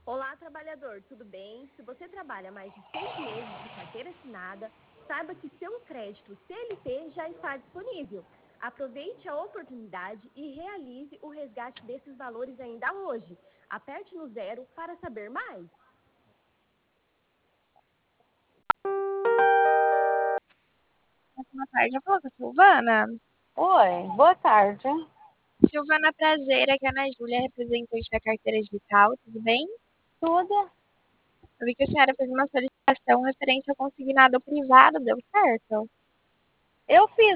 Olá, trabalhador, tudo bem? Se você trabalha mais de 6 meses de carteira assinada, saiba que seu crédito CLT já está disponível. Aproveite a oportunidade e realize o resgate desses valores ainda hoje. Aperte no 0 para saber mais. Boa tarde, eu falo com a Silvana. Oi, boa tarde. Silvana, prazer, aqui é a Ana Júlia, representante da carteira digital, tudo bem? Tudo? Eu vi que a senhora fez uma solicitação referente ao consignado privado, deu certo? Eu fiz